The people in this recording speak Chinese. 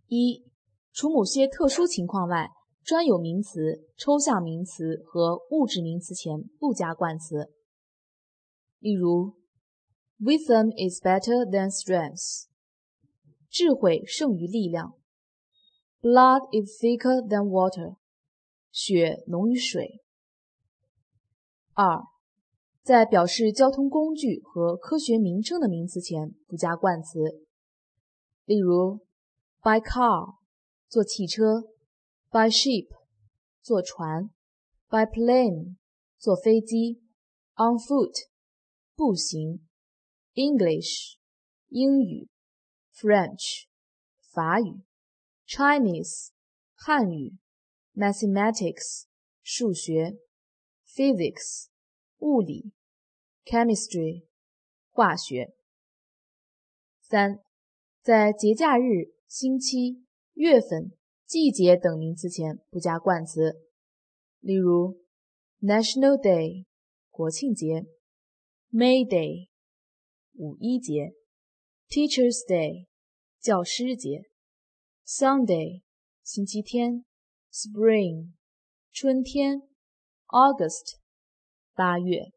一、除某些特殊情况外，专有名词、抽象名词和物质名词前不加冠词。例如 Wisdom is better than strength. 智慧胜于力量。Blood is thicker than water. 血浓于水。二、在表示交通工具和科学名称的名词前不加冠词。例如 by car 坐汽车， by ship 坐船， by plane 坐飞机， on foot 步行， English 英语， French 法语， Chinese 汉语， Mathematics 数学， Physics 物理， Chemistry 化学。三、在节假日、星期、月份、季节等名词前不加冠词。例如 National Day 国庆节， May Day 五一节， Teacher's Day 教师节， Sunday 星期天， Spring 春天， August 8月。